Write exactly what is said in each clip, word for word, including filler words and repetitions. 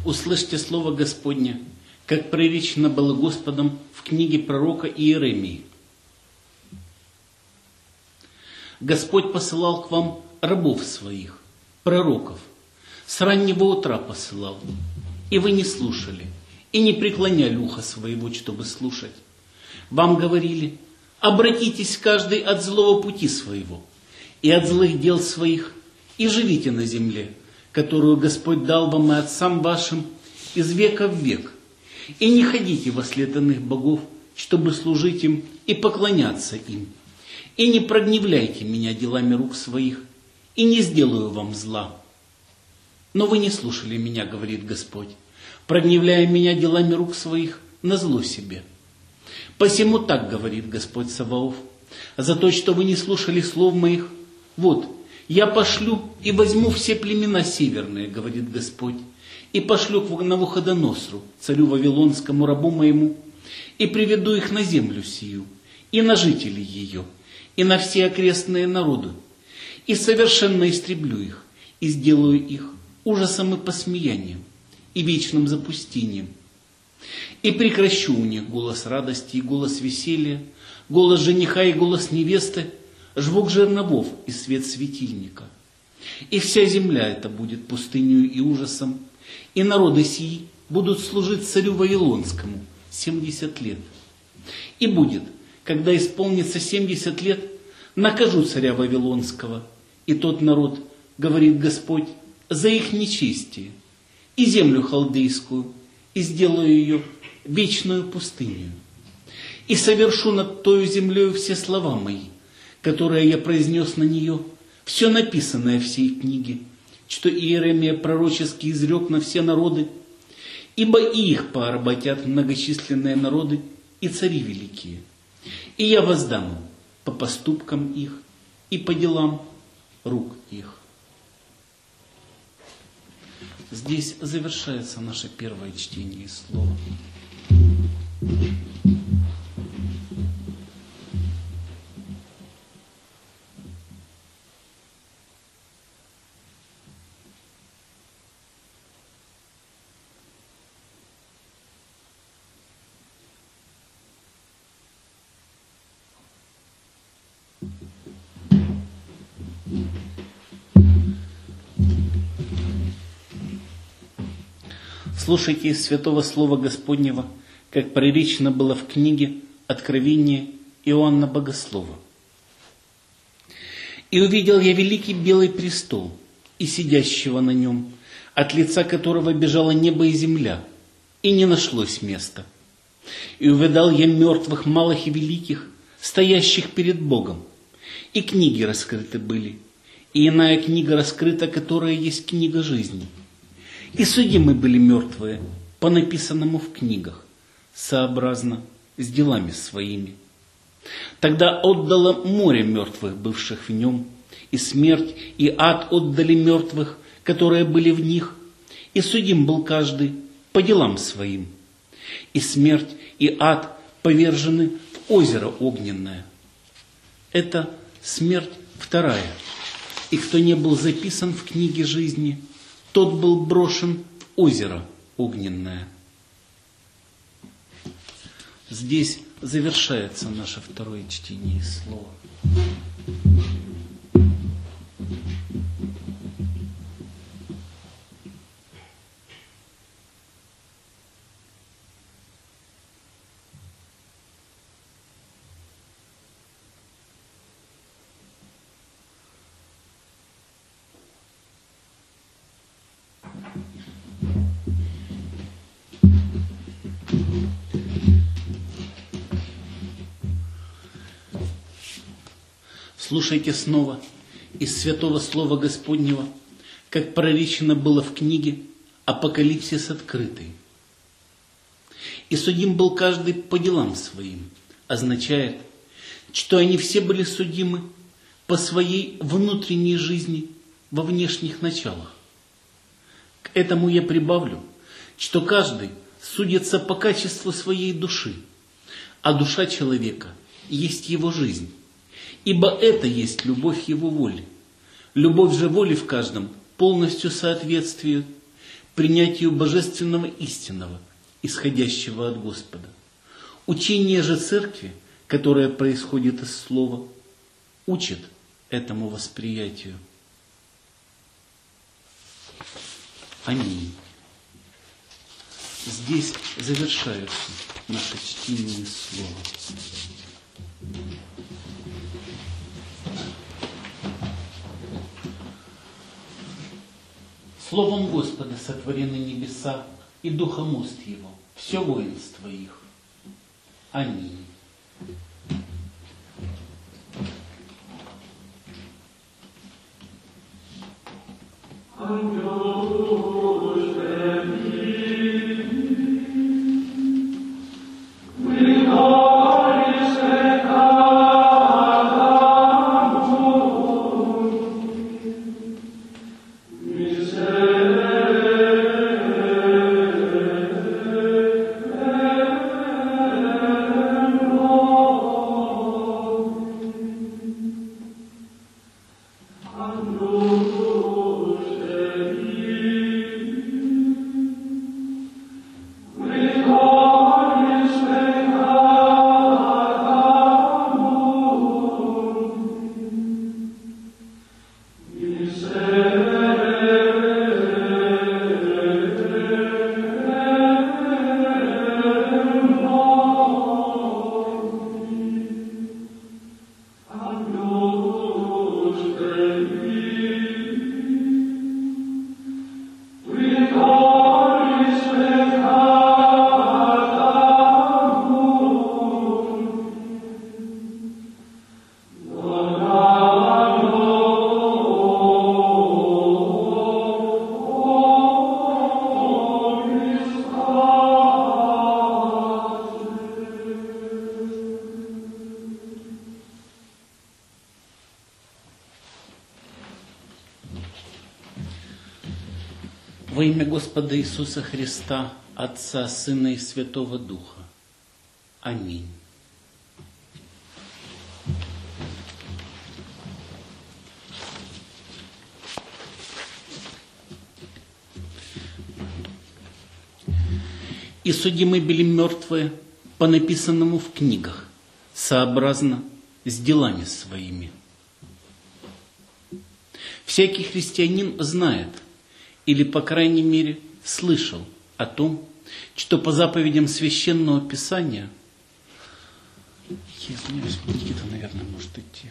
услышьте слово Господне, как проречено было Господом в книге пророка Иеремии. Господь посылал к вам рабов своих, пророков, с раннего утра посылал, и вы не слушали, и не преклоняли ухо своего, чтобы слушать. Вам говорили: обратитесь каждый от злого пути своего и от злых дел своих, и живите на земле, которую Господь дал вам и отцам вашим из века в век, и не ходите во след иных богов, чтобы служить им и поклоняться им, и не прогневляйте меня делами рук своих, и не сделаю вам зла. Но вы не слушали меня, говорит Господь, прогневляя меня делами рук своих на зло себе. Посему так говорит Господь Саваоф: за то, что вы не слушали слов моих, вот, я пошлю и возьму все племена северные, говорит Господь, и пошлю к Навуходоносру, царю Вавилонскому, рабу моему, и приведу их на землю сию, и на жителей ее, и на все окрестные народы, и совершенно истреблю их, и сделаю их ужасом и посмеянием, и вечным запустением. И прекращу у них голос радости и голос веселья, голос жениха и голос невесты, жвук жерновов и свет светильника. И вся земля эта будет пустынью и ужасом, и народы сии будут служить царю Вавилонскому семьдесят лет. И будет, когда исполнится семьдесят лет, накажу царя Вавилонского, и тот народ, говорит Господь, за их нечестие, и землю халдейскую, и сделаю ее вечную пустыню. И совершу над тою землею все слова мои, которые я произнес на нее, все написанное в сей книге, что Иеремия пророчески изрек на все народы, ибо и их поработят многочисленные народы и цари великие. И я воздам им по поступкам их и по делам рук их. Здесь завершается наше первое чтение слова. Слушайте из святого слова Господнего, как проречено было в книге Откровения Иоанна Богослова. «И увидел я великий белый престол, и сидящего на нем, от лица которого бежало небо и земля, и не нашлось места. И увидал я мертвых, малых и великих, стоящих перед Богом, и книги раскрыты были, и иная книга раскрыта, которая есть книга жизни. И судимы были мертвые по написанному в книгах, сообразно с делами своими. Тогда отдало море мертвых, бывших в нем, и смерть, и ад отдали мертвых, которые были в них, и судим был каждый по делам своим. И смерть, и ад повержены в озеро огненное. Это смерть вторая. И кто не был записан в книге жизни, тот был брошен в озеро огненное». Здесь завершается наше второе чтение слова. Слушайте снова из святого слова Господнего, как проречено было в книге Апокалипсис открытый. «И судим был каждый по делам своим», означает, что они все были судимы по своей внутренней жизни во внешних началах. К этому я прибавлю, что каждый судится по качеству своей души, а душа человека есть его жизнь. Ибо это есть любовь его воли. Любовь же воли в каждом полностью соответствует принятию божественного истинного, исходящего от Господа. Учение же Церкви, которое происходит из Слова, учит этому восприятию. Аминь. Здесь завершаются наши чтения Слова. Словом Господа сотворены небеса и духом уст Его, все воинство их. Аминь. Во имя Господа Иисуса Христа, Отца, Сына и Святого Духа. Аминь. И судимы были мертвые по написанному в книгах, сообразно с делами своими. Всякий христианин знает, или, по крайней мере, слышал о том, что по заповедям Священного Писания, я извиняюсь, Никита, наверное, может идти.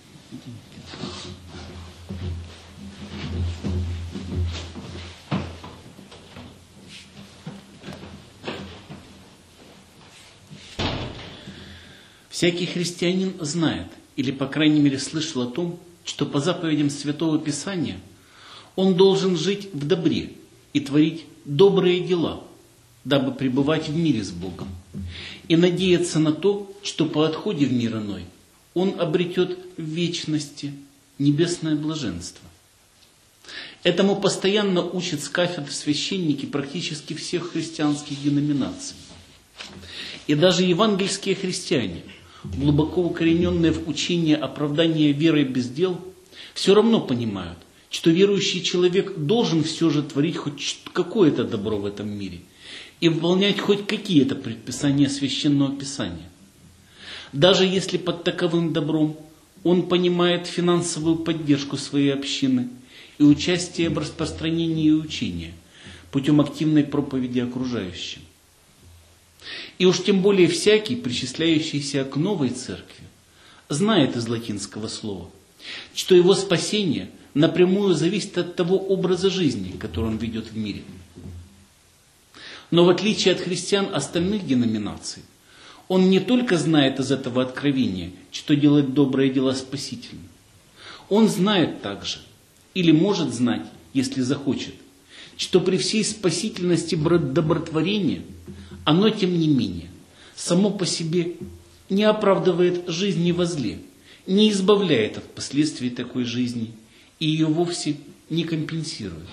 Всякий христианин знает, или, по крайней мере, слышал о том, что по заповедям Святого Писания он должен жить в добре и творить добрые дела, дабы пребывать в мире с Богом, и надеяться на то, что по отходе в мир иной он обретет в вечности небесное блаженство. Этому постоянно учат с кафедр священники практически всех христианских деноминаций. И даже евангельские христиане, глубоко укорененные в учение оправдания верой без дел, все равно понимают, что верующий человек должен все же творить хоть какое-то добро в этом мире и выполнять хоть какие-то предписания Священного Писания. Даже если под таковым добром он понимает финансовую поддержку своей общины и участие в распространении учения путем активной проповеди окружающим. И уж тем более всякий, причисляющийся к новой церкви, знает из латинского слова, что его спасение напрямую зависит от того образа жизни, который он ведет в мире. Но в отличие от христиан остальных деноминаций, он не только знает из этого откровения, что делать добрые дела спасительно. Он знает также, или может знать, если захочет, что при всей спасительности добротворения оно, тем не менее, само по себе не оправдывает жизни во зле, не избавляет от последствий такой жизни и ее вовсе не компенсирует.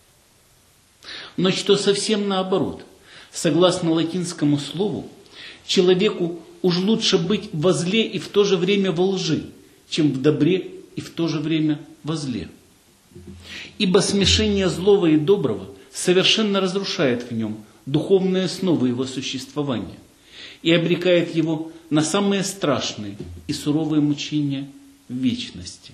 Но что совсем наоборот, согласно латинскому слову, человеку уж лучше быть во зле и в то же время во лжи, чем в добре и в то же время во зле. Ибо смешение злого и доброго совершенно разрушает в нем духовные основы его существования и обрекает его на самые страшные и суровые мучения в вечности.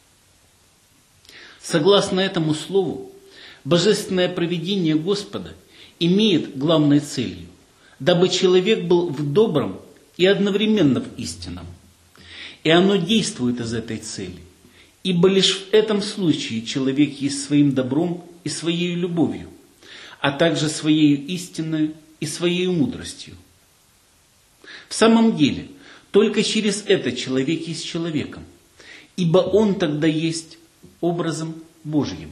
Согласно этому слову, божественное провидение Господа имеет главной целью, дабы человек был в добром и одновременно в истинном. И оно действует из этой цели, ибо лишь в этом случае человек есть своим добром и своей любовью, а также своей истинной и своей мудростью. В самом деле, только через это человек есть человеком, ибо он тогда есть образом Божьим.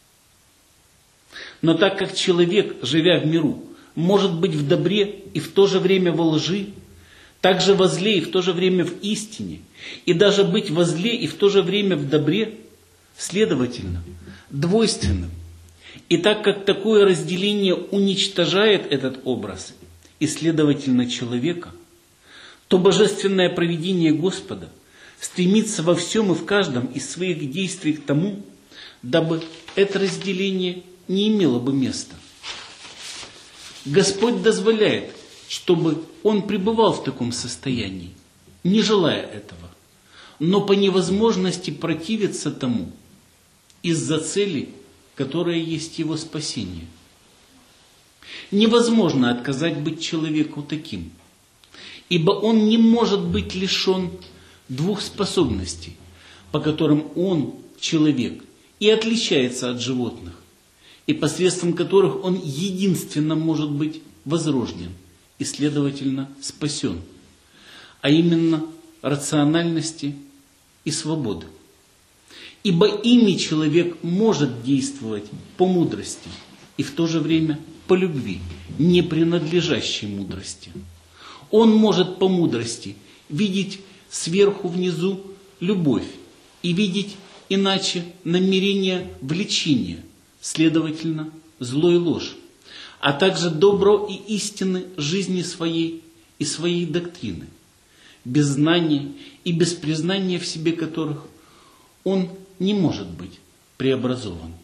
Но так как человек, живя в миру, может быть в добре и в то же время во лжи, также во зле и в то же время в истине, и даже быть во зле и в то же время в добре, следовательно, двойственным. И так как такое разделение уничтожает этот образ и, следовательно, человека, то божественное провидение Господа стремится во всем и в каждом из своих действий к тому, дабы это разделение не имело бы места. Господь дозволяет, чтобы он пребывал в таком состоянии, не желая этого, но по невозможности противиться тому из-за цели, которая есть его спасение. Невозможно отказать быть человеку таким, ибо он не может быть лишен двух способностей, по которым он, человек, и отличается от животных, и посредством которых он единственно может быть возрожден и, следовательно, спасен, а именно рациональности и свободы. Ибо ими человек может действовать по мудрости и в то же время по любви, не принадлежащей мудрости. Он может по мудрости видеть сверху внизу любовь и видеть иначе намерение влечения, следовательно, зло и ложь, а также добро и истины жизни своей и своей доктрины, без знания и без признания в себе которых он не может быть преобразован.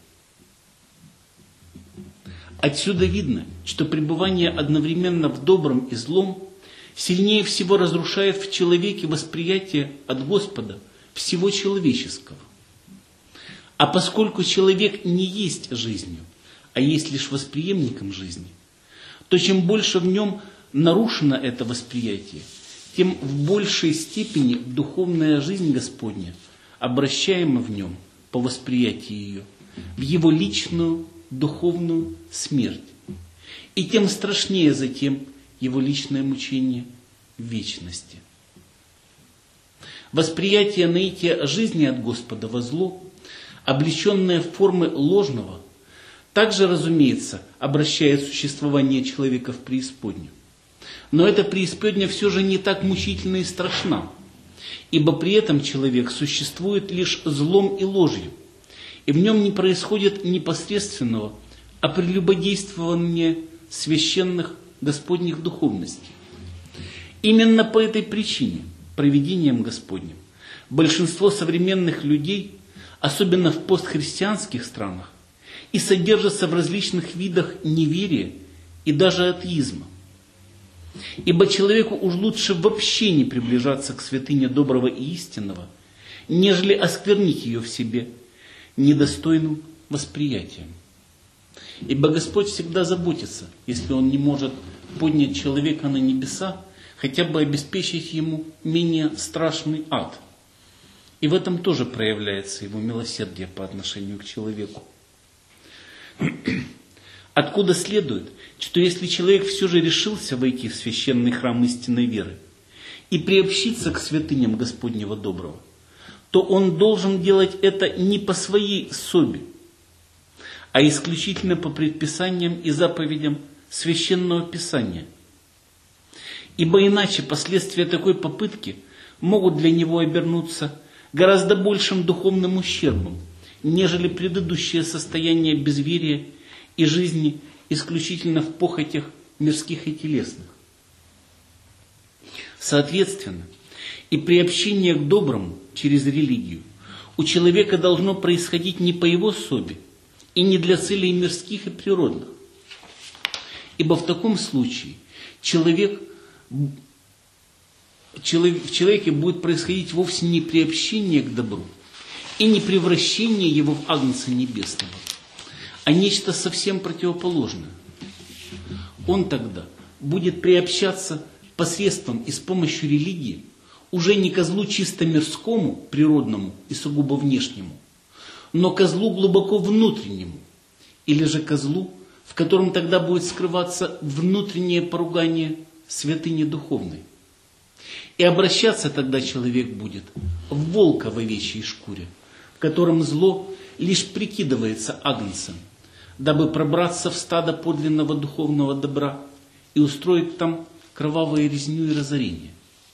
Отсюда видно, что пребывание одновременно в добром и злом сильнее всего разрушает в человеке восприятие от Господа всего человеческого. А поскольку человек не есть жизнью, а есть лишь восприемником жизни, то чем больше в нем нарушено это восприятие, тем в большей степени духовная жизнь Господня обращаема в нем по восприятию ее в его личную духовную смерть, и тем страшнее затем его личное мучение в вечности. Восприятие наития жизни от Господа во зло, облеченное в формы ложного, также, разумеется, обращает существование человека в преисподнюю. Но эта преисподняя все же не так мучительна и страшна, ибо при этом человек существует лишь злом и ложью, и в нем не происходит непосредственного, а прелюбодействования священных Господних духовностей. Именно по этой причине, провидением Господним, большинство современных людей, особенно в постхристианских странах, и содержатся в различных видах неверия и даже атеизма. Ибо человеку уж лучше вообще не приближаться к святыне доброго и истинного, нежели осквернить ее в себе недостойным восприятием. Ибо Господь всегда заботится, если Он не может поднять человека на небеса, хотя бы обеспечить ему менее страшный ад. И в этом тоже проявляется Его милосердие по отношению к человеку. Откуда следует, что если человек все же решился войти в священный храм истинной веры и приобщиться к святыням Господнего доброго, то он должен делать это не по своей особе, а исключительно по предписаниям и заповедям Священного Писания. Ибо иначе последствия такой попытки могут для него обернуться гораздо большим духовным ущербом, нежели предыдущее состояние безверия и жизни исключительно в похотях мирских и телесных. Соответственно, и приобщение к доброму через религию у человека должно происходить не по его особе и не для целей мирских и природных. Ибо в таком случае человек, человек, в человеке будет происходить вовсе не приобщение к добру и не превращение его в Агнца Небесного, а нечто совсем противоположное. Он тогда будет приобщаться посредством и с помощью религии уже не козлу чисто мирскому, природному и сугубо внешнему, но козлу глубоко внутреннему, или же козлу, в котором тогда будет скрываться внутреннее поругание святыни духовной. И обращаться тогда человек будет в волка в овечьей шкуре, в котором зло лишь прикидывается агнцем, дабы пробраться в стадо подлинного духовного добра и устроить там кровавую резню и разорение.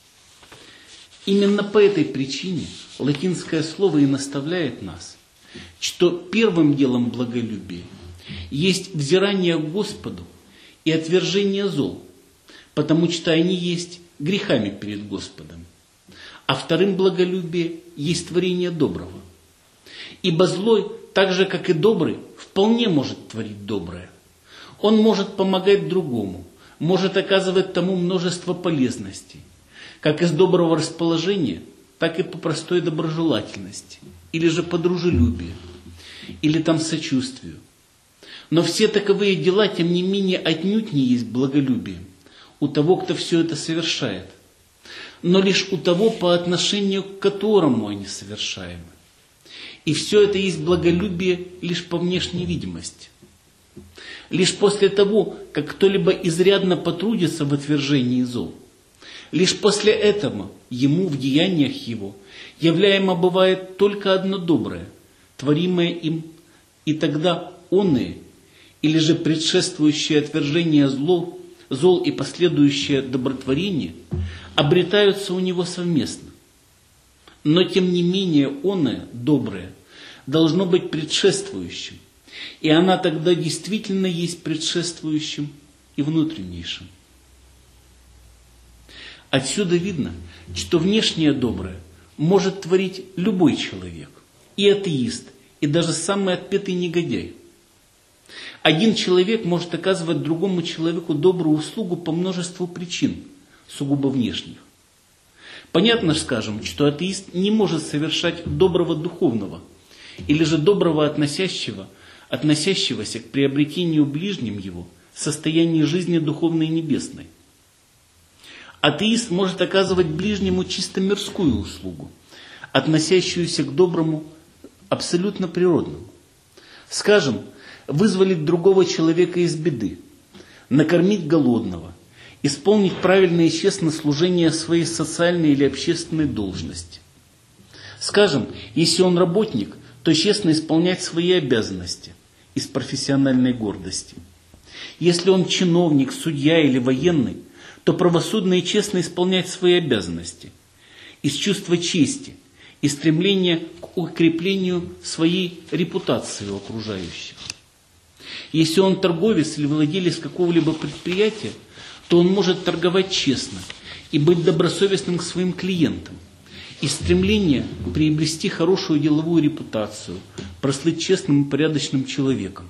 Именно по этой причине латинское слово и наставляет нас, что первым делом благолюбия есть взирание к Господу и отвержение зол, потому что они есть грехами перед Господом. А вторым благолюбие есть творение доброго. Ибо злой, так же как и добрый, вполне может творить доброе. Он может помогать другому, может оказывать тому множество полезностей, как из доброго расположения, так и по простой доброжелательности, или же по дружелюбию, или там сочувствию. Но все таковые дела, тем не менее, отнюдь не есть благолюбием у того, кто все это совершает, но лишь у того, по отношению к которому они совершаемы. И все это есть благолюбие лишь по внешней видимости. Лишь после того, как кто-либо изрядно потрудится в отвержении зол, лишь после этого ему в деяниях его являемо бывает только одно доброе, творимое им, и тогда оное, или же предшествующее отвержение зло, зол и последующее добротворение обретаются у него совместно. Но тем не менее оное, доброе, должно быть предшествующим, и она тогда действительно есть предшествующим и внутреннейшим. Отсюда видно, что внешнее доброе может творить любой человек, и атеист, и даже самый отпетый негодяй. Один человек может оказывать другому человеку добрую услугу по множеству причин, сугубо внешних. Понятно, скажем, что атеист не может совершать доброго духовного, или же доброго относящего, относящегося к приобретению ближним его состояния жизни духовной и небесной. Атеист может оказывать ближнему чисто мирскую услугу, относящуюся к доброму абсолютно природному. Скажем, вызволить другого человека из беды, накормить голодного, исполнить правильное и честное служение своей социальной или общественной должности. Скажем, если он работник, то честно исполнять свои обязанности из профессиональной гордости. Если он чиновник, судья или военный, то правосудно и честно исполнять свои обязанности из чувства чести и стремления к укреплению своей репутации у окружающих. Если он торговец или владелец какого-либо предприятия, то он может торговать честно и быть добросовестным к своим клиентам, из стремления приобрести хорошую деловую репутацию, прослыть честным и порядочным человеком.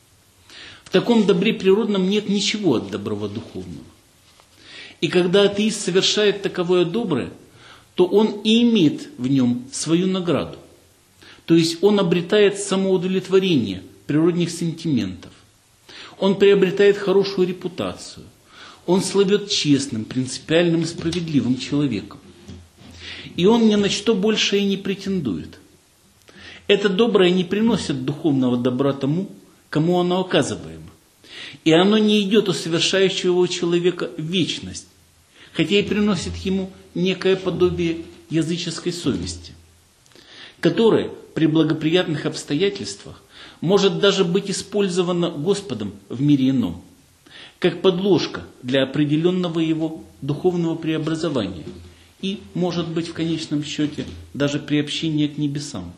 В таком добре природном нет ничего от доброго духовного. И когда атеист совершает таковое доброе, то он и имеет в нем свою награду. То есть он обретает самоудовлетворение природных сентиментов. Он приобретает хорошую репутацию. Он славит честным, принципиальным и справедливым человеком. И он ни на что больше и не претендует. Это доброе не приносит духовного добра тому, кому оно оказываемо. И оно не идет у совершающего человека в вечность, хотя и приносит ему некое подобие языческой совести, которая при благоприятных обстоятельствах может даже быть использована Господом в мире ином, как подложка для определенного его духовного преобразования и, может быть, в конечном счете, даже приобщения к небесам.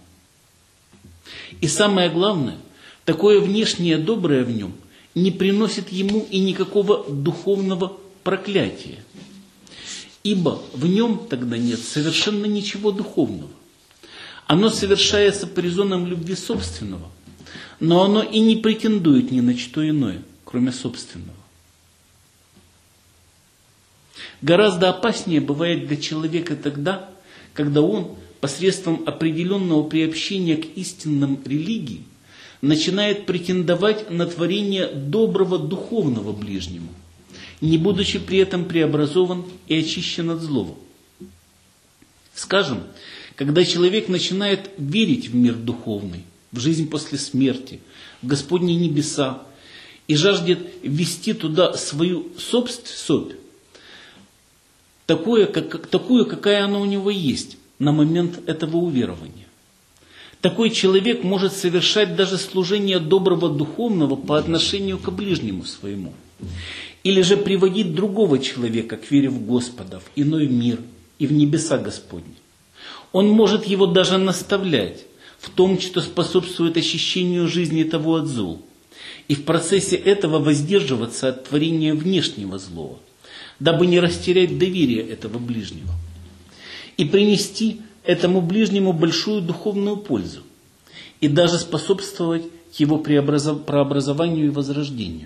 И самое главное, такое внешнее доброе в нем не приносит ему и никакого духовного проклятия, ибо в нем тогда нет совершенно ничего духовного. Оно совершается по резонам любви собственного, но оно и не претендует ни на что иное, кроме собственного. Гораздо опаснее бывает для человека тогда, когда он посредством определенного приобщения к истинным религиям начинает претендовать на творение доброго духовного ближнему, не будучи при этом преобразован и очищен от злого. Скажем, когда человек начинает верить в мир духовный, в жизнь после смерти, в Господние небеса, и жаждет ввести туда свою собственность, такое, как, такую, какая она у него есть на момент этого уверования. Такой человек может совершать даже служение доброго духовного по отношению к ближнему своему. Или же приводить другого человека к вере в Господа, в иной мир и в небеса Господни. Он может его даже наставлять в том, что способствует очищению жизни того от зол, и в процессе этого воздерживаться от творения внешнего злого, дабы не растерять доверие этого ближнего, и принести этому ближнему большую духовную пользу, и даже способствовать его преобразованию и возрождению.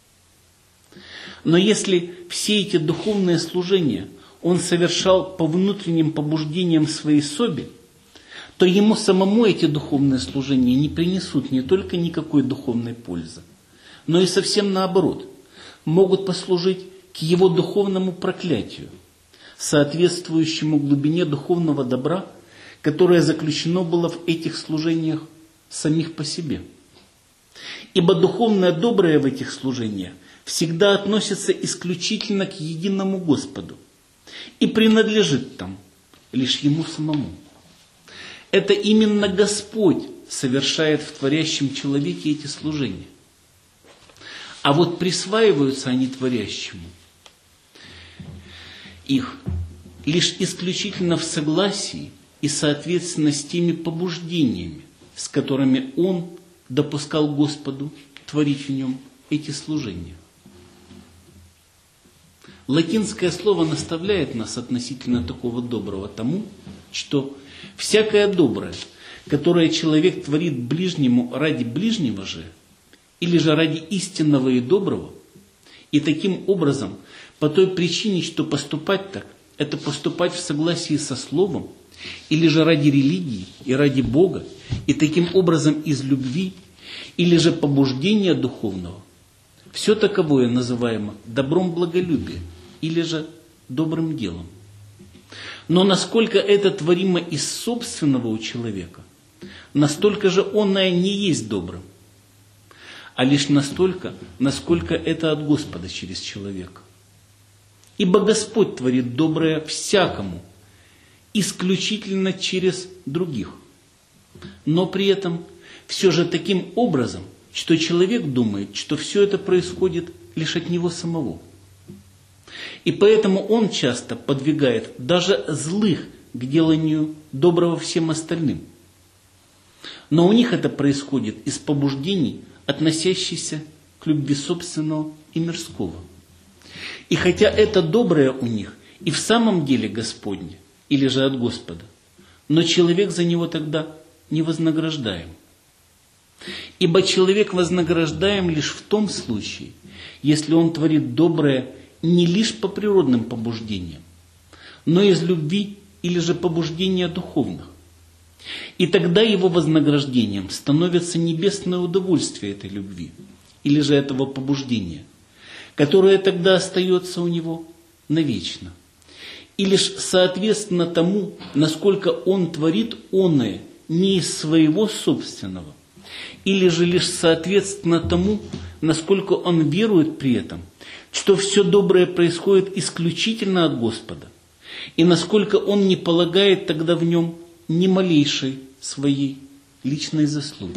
Но если все эти духовные служения он совершал по внутренним побуждениям своей соби, то ему самому эти духовные служения не принесут не только никакой духовной пользы, но и совсем наоборот, могут послужить к его духовному проклятию, соответствующему глубине духовного добра, которое заключено было в этих служениях самих по себе. Ибо духовное доброе в этих служениях всегда относится исключительно к единому Господу и принадлежит там лишь Ему самому. Это именно Господь совершает в творящем человеке эти служения. А вот присваиваются они творящему их лишь исключительно в согласии и соответственно с теми побуждениями, с которыми он допускал Господу творить в нем эти служения. Латинское слово наставляет нас относительно такого доброго тому, что всякое доброе, которое человек творит ближнему ради ближнего же, или же ради истинного и доброго, и таким образом, по той причине, что поступать так, это поступать в согласии со Словом, или же ради религии и ради Бога, и таким образом из любви, или же побуждения духовного, все таковое называемо добром благолюбия, или же добрым делом. Но насколько это творимо из собственного у человека, настолько же оное не есть добрым, а лишь настолько, насколько это от Господа через человека. Ибо Господь творит доброе всякому, исключительно через других. Но при этом все же таким образом, что человек думает, что все это происходит лишь от него самого. И поэтому он часто подвигает даже злых к деланию доброго всем остальным. Но у них это происходит из побуждений, относящихся к любви собственного и мирского. И хотя это доброе у них и в самом деле Господне, или же от Господа, но человек за него тогда не вознаграждаем. Ибо человек вознаграждаем лишь в том случае, если он творит доброе не лишь по природным побуждениям, но из любви или же побуждения духовных. И тогда его вознаграждением становится небесное удовольствие этой любви, или же этого побуждения, которое тогда остается у него навечно. И лишь соответственно тому, насколько он творит оное не из своего собственного, или же лишь соответственно тому, насколько он верует при этом, что все доброе происходит исключительно от Господа, и насколько он не полагает тогда в нем ни малейшей своей личной заслуги.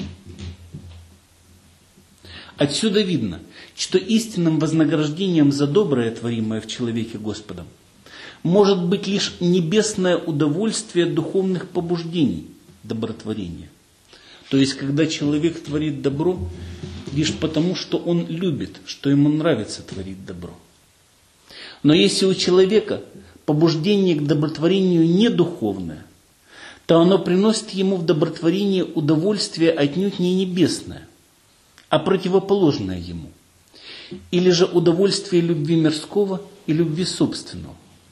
Отсюда видно, что истинным вознаграждением за доброе, творимое в человеке Господом, может быть лишь небесное удовольствие духовных побуждений добротворения. То есть, когда человек творит добро лишь потому, что он любит, что ему нравится творить добро. Но если у человека побуждение к добротворению не духовное, то оно приносит ему в добротворении удовольствие отнюдь не небесное, а противоположное ему, или же удовольствие любви мирского и любви собственного.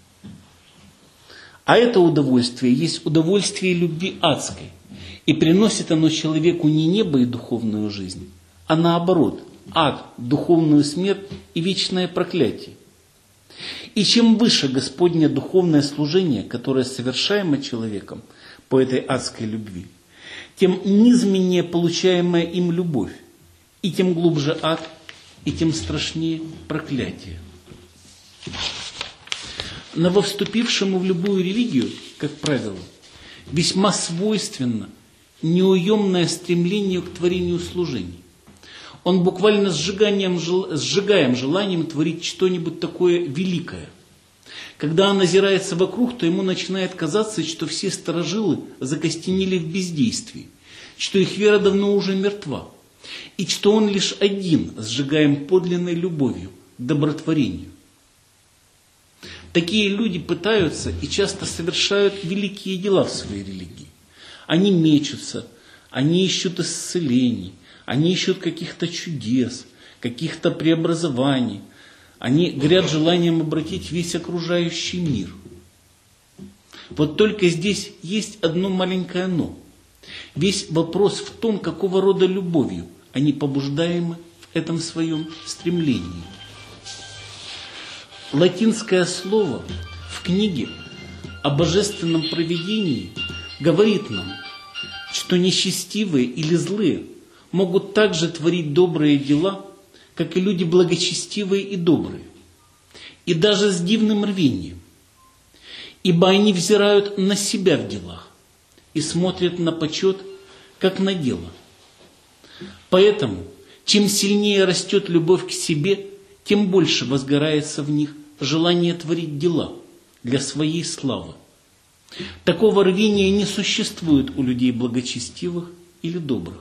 А это удовольствие есть удовольствие любви адской, и приносит оно человеку не небо и духовную жизнь, а наоборот, ад, духовную смерть и вечное проклятие. И чем выше Господне духовное служение, которое совершаемо человеком по этой адской любви, тем низменнее получаемая им любовь, и тем глубже ад, и тем страшнее проклятие. Нововступившему в любую религию, как правило, весьма свойственно неуемное стремление к творению служений. Он буквально сжиганием, сжигаем желанием творить что-нибудь такое великое. Когда он озирается вокруг, то ему начинает казаться, что все старожилы закостенели в бездействии, что их вера давно уже мертва, и что он лишь один сжигаем подлинной любовью к добротворению. Такие люди пытаются и часто совершают великие дела в своей религии. Они мечутся, они ищут исцелений, они ищут каких-то чудес, каких-то преобразований. Они горят желанием обратить весь окружающий мир. Вот только здесь есть одно маленькое «но». Весь вопрос в том, какого рода любовью они побуждаемы в этом своем стремлении. Латинское слово в книге о божественном провидении говорит нам, что нечестивые или злые могут также творить добрые дела, как и люди благочестивые и добрые, и даже с дивным рвением, ибо они взирают на себя в делах и смотрят на почет, как на дело. Поэтому, чем сильнее растет любовь к себе, тем больше возгорается в них желание творить дела для своей славы. Такого рвения не существует у людей благочестивых или добрых.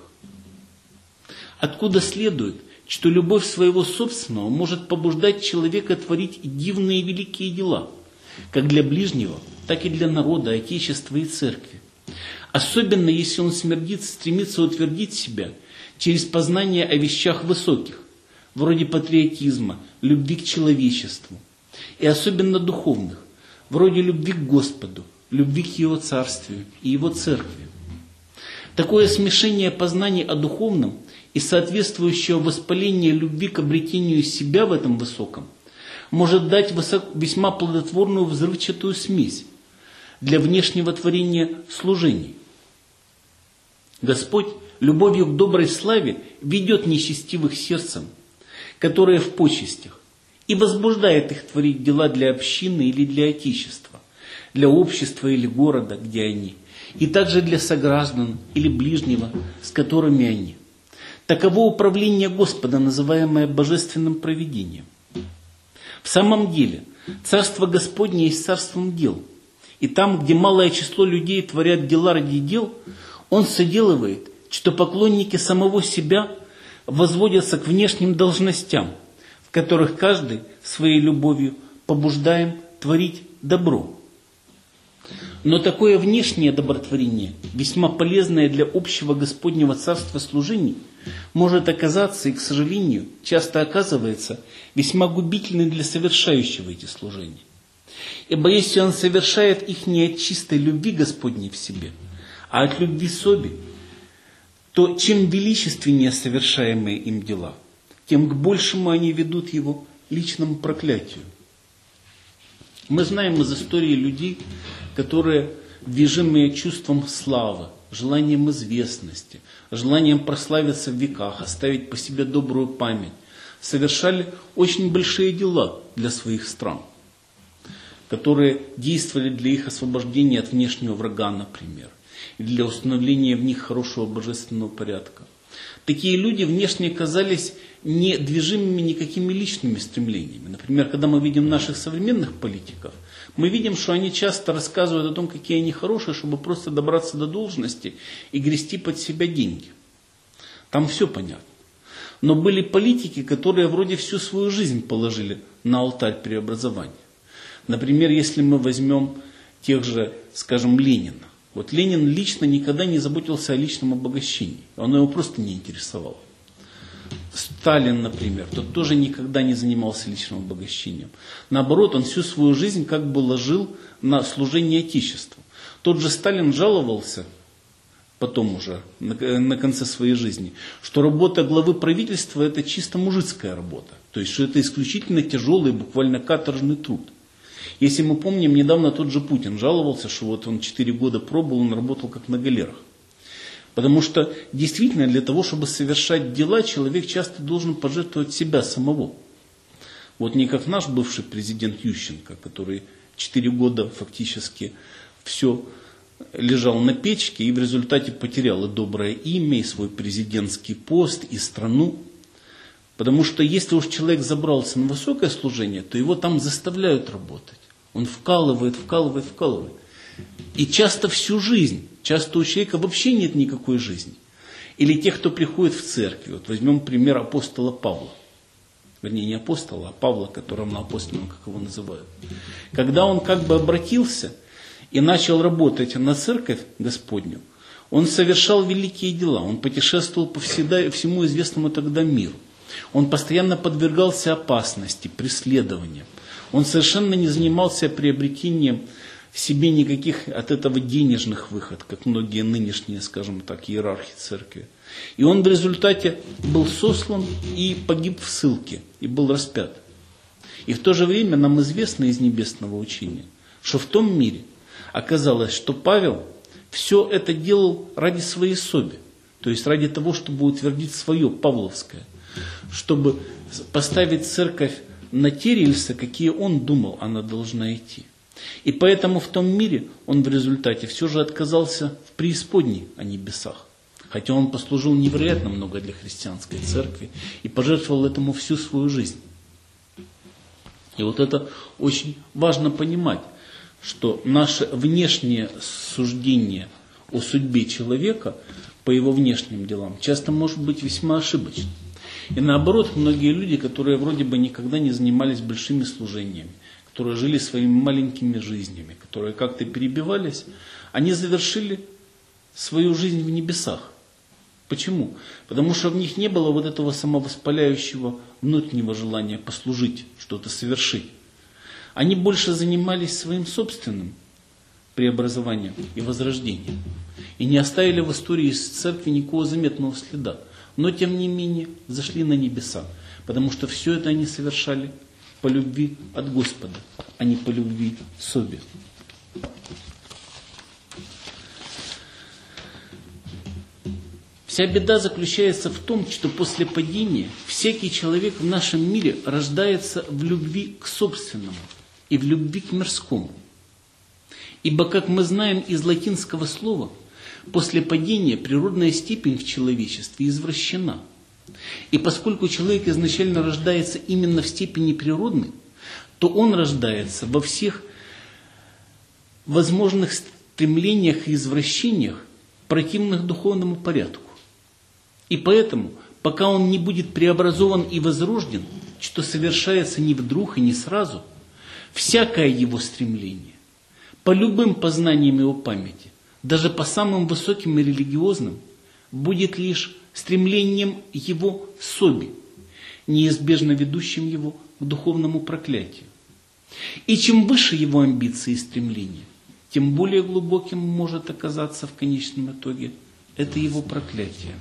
Откуда следует, что любовь своего собственного может побуждать человека творить дивные и великие дела, как для ближнего, так и для народа, отечества и церкви. Особенно, если он смердится, стремится утвердить себя через познание о вещах высоких, вроде патриотизма, любви к человечеству, и особенно духовных, вроде любви к Господу, любви к Его Царствию и Его Церкви. Такое смешение познаний о духовном и соответствующего воспаления любви к обретению себя в этом высоком может дать весьма плодотворную взрывчатую смесь для внешнего творения служений. Господь любовью к доброй славе ведет нечестивых сердцем, которые в почестях, и возбуждает их творить дела для общины или для отечества, для общества или города, где они, и также для сограждан или ближнего, с которыми они. Таково управление Господа, называемое божественным провидением. В самом деле, Царство Господне есть царством дел, и там, где малое число людей творят дела ради дел, Он соделывает, что поклонники самого себя возводятся к внешним должностям, в которых каждый своей любовью побуждаем творить добро. Но такое внешнее добротворение, весьма полезное для общего Господнего Царства служений, может оказаться и, к сожалению, часто оказывается весьма губительным для совершающего эти служения. Ибо если он совершает их не от чистой любви Господней в себе, а от любви соби, то чем величественнее совершаемые им дела, тем к большему они ведут его личному проклятию. Мы знаем из истории людей, которые, движимые чувством славы, желанием известности, желанием прославиться в веках, оставить по себе добрую память, совершали очень большие дела для своих стран, которые действовали для их освобождения от внешнего врага, например, и для установления в них хорошего божественного порядка. Такие люди внешне казались не движимыми никакими личными стремлениями. Например, когда мы видим наших современных политиков, мы видим, что они часто рассказывают о том, какие они хорошие, чтобы просто добраться до должности и грести под себя деньги. Там все понятно. Но были политики, которые вроде всю свою жизнь положили на алтарь преобразования. Например, если мы возьмем тех же, скажем, Ленина. Вот Ленин лично никогда не заботился о личном обогащении. Он его просто не интересовал. Сталин, например, тот тоже никогда не занимался личным обогащением. Наоборот, он всю свою жизнь как бы ложил на служение Отечеству. Тот же Сталин жаловался потом уже, на, на конце своей жизни, что работа главы правительства это чисто мужицкая работа. То есть, что это исключительно тяжелый, буквально каторжный труд. Если мы помним, недавно тот же Путин жаловался, что вот он четыре года пробыл, он работал как на галерах. Потому что действительно для того, чтобы совершать дела, человек часто должен пожертвовать себя самого. Вот не как наш бывший президент Ющенко, который четыре года фактически все лежал на печке и в результате потерял и доброе имя, и свой президентский пост, и страну. Потому что если уж человек забрался на высокое служение, то его там заставляют работать. Он вкалывает, вкалывает, вкалывает. И часто всю жизнь. Часто у человека вообще нет никакой жизни. Или тех, кто приходит в церковь. Вот возьмем пример апостола Павла. Вернее, не апостола, а Павла, которого на апостолом, как его называют. Когда он как бы обратился и начал работать на церковь Господню, он совершал великие дела. Он путешествовал по всегда, всему известному тогда миру. Он постоянно подвергался опасности, преследованиям. Он совершенно не занимался приобретением себе никаких от этого денежных выход, как многие нынешние, скажем так, иерархи церкви. И он в результате был сослан и погиб в ссылке, и был распят. И в то же время нам известно из небесного учения, что в том мире оказалось, что Павел все это делал ради своей соби, то есть ради того, чтобы утвердить свое павловское, чтобы поставить церковь на те рельсы, какие он думал, она должна идти. И поэтому в том мире он в результате все же отказался в преисподней о небесах. Хотя он послужил невероятно много для христианской церкви и пожертвовал этому всю свою жизнь. И вот это очень важно понимать, что наше внешнее суждение о судьбе человека по его внешним делам часто может быть весьма ошибочным. И наоборот, многие люди, которые вроде бы никогда не занимались большими служениями, которые жили своими маленькими жизнями, которые как-то перебивались, они завершили свою жизнь в небесах. Почему? Потому что в них не было вот этого самовоспаляющего внутреннего желания послужить, что-то совершить. Они больше занимались своим собственным преобразованием и возрождением. И не оставили в истории церкви никакого заметного следа. Но тем не менее зашли на небеса. Потому что все это они совершали по любви от Господа, а не по любви себе. Вся беда заключается в том, что после падения всякий человек в нашем мире рождается в любви к собственному и в любви к мирскому. Ибо, как мы знаем из латинского слова, после падения природная степень в человечестве извращена. И поскольку человек изначально рождается именно в степени природной, то он рождается во всех возможных стремлениях и извращениях, противных духовному порядку. И поэтому, пока он не будет преобразован и возрожден, что совершается не вдруг и не сразу, всякое его стремление, по любым познаниям его памяти, даже по самым высоким и религиозным, будет лишь стремлением его соби, неизбежно ведущим его к духовному проклятию. И чем выше его амбиции и стремления, тем более глубоким может оказаться в конечном итоге это его проклятие.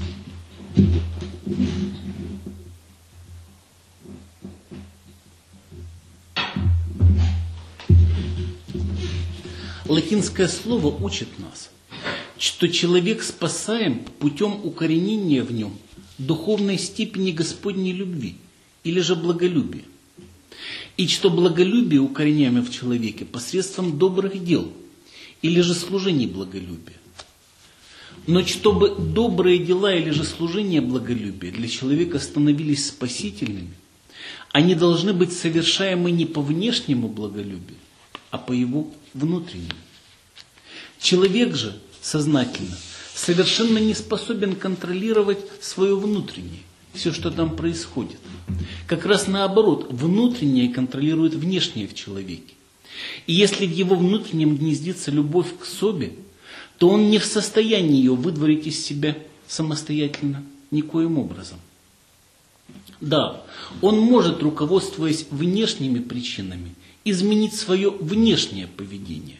Латинское слово учит нас, что человек спасаем путем укоренения в нем духовной степени Господней любви или же благолюбия. И что благолюбие укореняем в человеке посредством добрых дел или же служений благолюбия. Но чтобы добрые дела или же служения благолюбия для человека становились спасительными, они должны быть совершаемы не по внешнему благолюбию, а по его внутреннему. Человек же сознательно совершенно не способен контролировать свое внутреннее, все, что там происходит. Как раз наоборот, внутреннее контролирует внешнее в человеке. И если в его внутреннем гнездится любовь к себе, то он не в состоянии ее выдворить из себя самостоятельно никоим образом. Да, он может, руководствуясь внешними причинами, изменить свое внешнее поведение.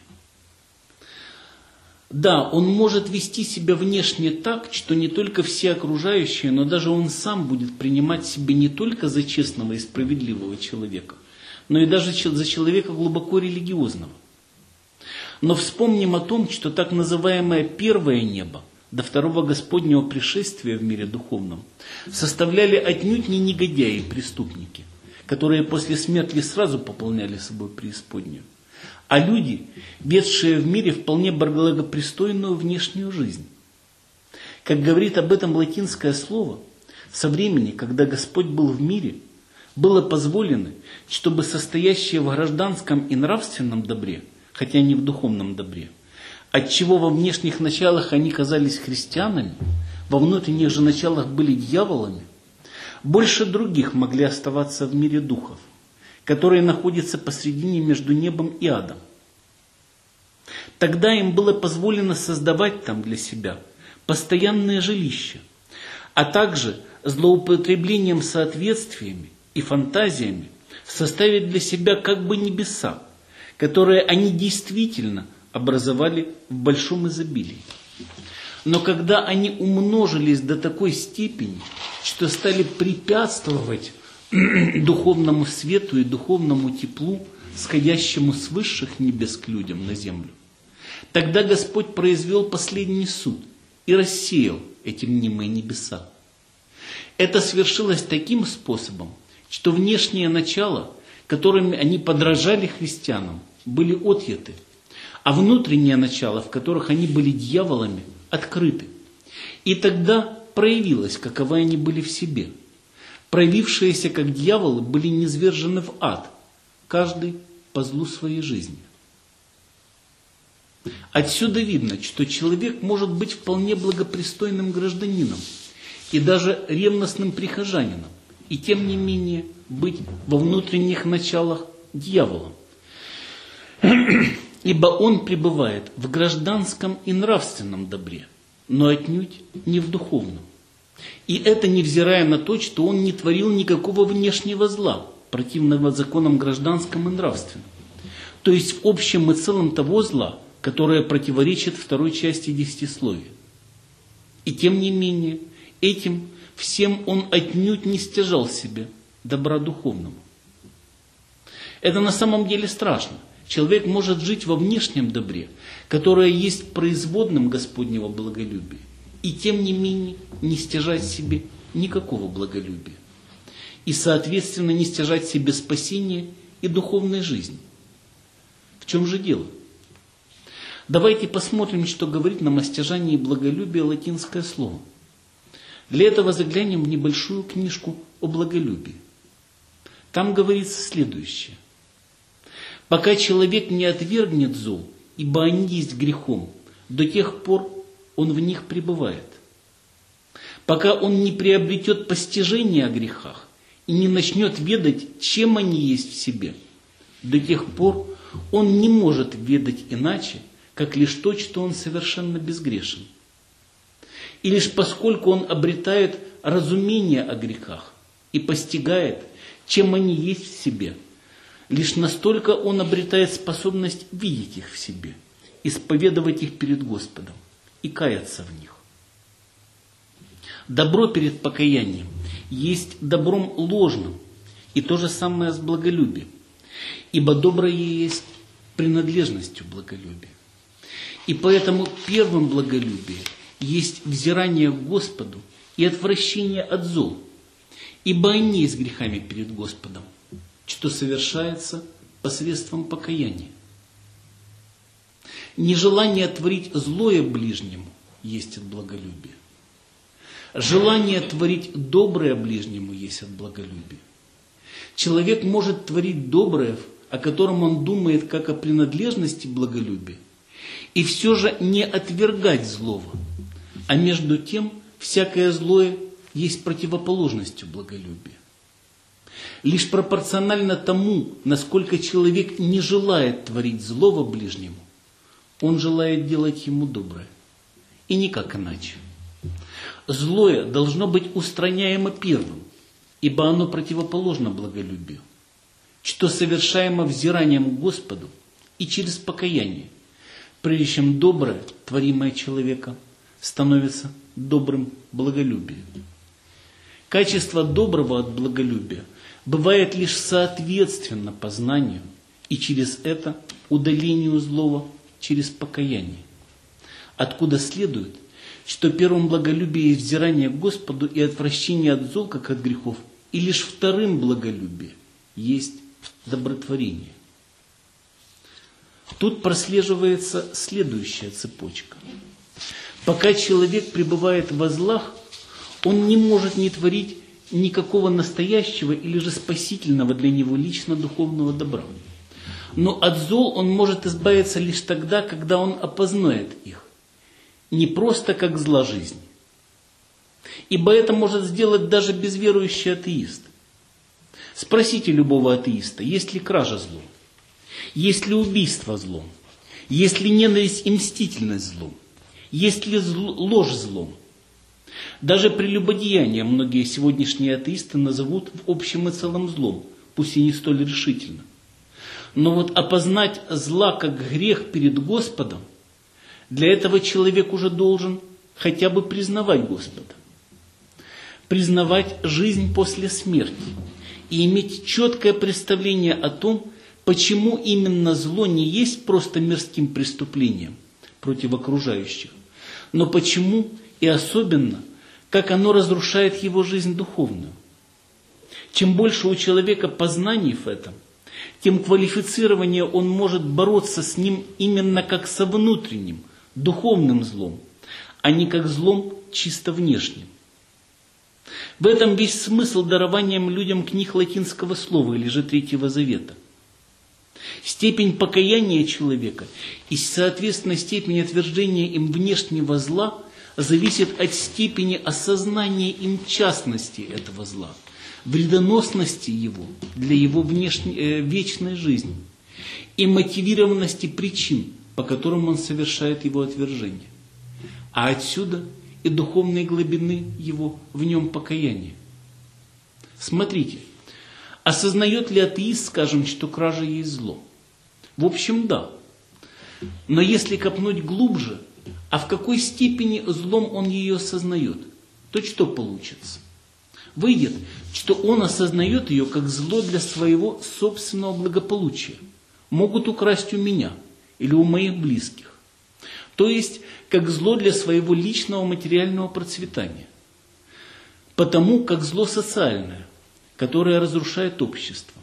Да, он может вести себя внешне так, что не только все окружающие, но даже он сам будет принимать себя не только за честного и справедливого человека, но и даже за человека глубоко религиозного. Но вспомним о том, что так называемое первое небо до второго Господнего пришествия в мире духовном составляли отнюдь не негодяи и преступники, которые после смерти сразу пополняли собой преисподнюю, а люди, ведшие в мире вполне благопристойную внешнюю жизнь. Как говорит об этом латинское слово, со времени, когда Господь был в мире, было позволено, чтобы состоящие в гражданском и нравственном добре, хотя не в духовном добре, отчего во внешних началах они казались христианами, во внутренних же началах были дьяволами, больше других могли оставаться в мире духов, которые находятся посредине между небом и адом. Тогда им было позволено создавать там для себя постоянное жилище, а также злоупотреблением соответствиями и фантазиями составить для себя как бы небеса, которые они действительно образовали в большом изобилии. Но когда они умножились до такой степени, что стали препятствовать духовному свету и духовному теплу, сходящему с высших небес к людям на землю, тогда Господь произвел последний суд и рассеял эти мнимые небеса. Это свершилось таким способом, что внешние начала, которыми они подражали христианам, были отъяты, а внутренние начала, в которых они были дьяволами, открыты. И тогда проявилось, каковы они были в себе. Проявившиеся как дьяволы были низвержены в ад, каждый по злу своей жизни. Отсюда видно, что человек может быть вполне благопристойным гражданином и даже ревностным прихожанином, и тем не менее быть во внутренних началах дьяволом. Ибо он пребывает в гражданском и нравственном добре, но отнюдь не в духовном. И это невзирая на то, что он не творил никакого внешнего зла, противного законам гражданском и нравственным. То есть в общем и целом того зла, которое противоречит второй части десятисловия. И тем не менее, этим всем он отнюдь не стяжал себе добра духовному. Это на самом деле страшно. Человек может жить во внешнем добре, которое есть производным Господнего благолюбия, и тем не менее не стяжать себе никакого благолюбия, и соответственно не стяжать себе спасения и духовной жизни. В чем же дело? Давайте посмотрим, что говорит нам о стяжании благолюбия латинское слово. Для этого заглянем в небольшую книжку о благолюбии. Там говорится следующее. Пока человек не отвергнет зол, ибо они есть грехом, до тех пор он в них пребывает. Пока он не приобретет постижение о грехах и не начнет ведать, чем они есть в себе, до тех пор он не может ведать иначе, как лишь то, что он совершенно безгрешен. И лишь поскольку он обретает разумение о грехах и постигает, чем они есть в себе, лишь настолько он обретает способность видеть их в себе, исповедовать их перед Господом и каяться в них. Добро перед покаянием есть добром ложным, и то же самое с благолюбием, ибо доброе есть принадлежностью благолюбия. И поэтому первым благолюбием есть взирание к Господу и отвращение от зол, ибо они есть грехами перед Господом, что совершается посредством покаяния. Нежелание творить злое ближнему есть от благолюбия. Желание творить доброе ближнему есть от благолюбия. Человек может творить доброе, о котором он думает как о принадлежности благолюбия, и все же не отвергать злого, а между тем всякое злое есть противоположностью благолюбия. Лишь пропорционально тому, насколько человек не желает творить злого ближнему, он желает делать ему доброе. И никак иначе. Злое должно быть устраняемо первым, ибо оно противоположно благолюбию, что совершаемо взиранием к Господу и через покаяние, прежде чем доброе, творимое человеком, становится добрым благолюбием. Качество доброго от благолюбия бывает лишь соответственно познанию и через это удалению злого через покаяние. Откуда следует, что первым благолюбие есть взирание к Господу и отвращение от зол, как от грехов, и лишь вторым благолюбие есть добротворение. Тут прослеживается следующая цепочка. Пока человек пребывает во злах, он не может не творить никакого настоящего или же спасительного для него лично духовного добра. Но от зол он может избавиться лишь тогда, когда он опознает их. Не просто как зла жизни. Ибо это может сделать даже безверующий атеист. Спросите любого атеиста, есть ли кража злом? Есть ли убийство злом? Есть ли ненависть и мстительность злом? Есть ли зл- ложь злом? Даже прелюбодеяние многие сегодняшние атеисты назовут в общем и целом злом, пусть и не столь решительно. Но вот опознать зла как грех перед Господом, для этого человек уже должен хотя бы признавать Господа. Признавать жизнь после смерти и иметь четкое представление о том, почему именно зло не есть просто мирским преступлением против окружающих, но почему и особенно, как оно разрушает его жизнь духовную. Чем больше у человека познаний в этом, тем квалифицированнее он может бороться с ним именно как со внутренним, духовным злом, а не как злом чисто внешним. В этом весь смысл дарованием людям книг латинского слова или же Третьего Завета. Степень покаяния человека и, соответственно, степень отвержения им внешнего зла зависит от степени осознания им частности этого зла, вредоносности его для его внешней, э, вечной жизни и мотивированности причин, по которым он совершает его отвержение. А отсюда и духовной глубины его в нем покаяния. Смотрите, осознает ли атеист, скажем, что кража есть зло? В общем, да. Но если копнуть глубже, а в какой степени злом он ее осознает, то что получится? Выйдет, что он осознает ее как зло для своего собственного благополучия. Могут украсть у меня или у моих близких. То есть, как зло для своего личного материального процветания. Потому как зло социальное, которое разрушает общество.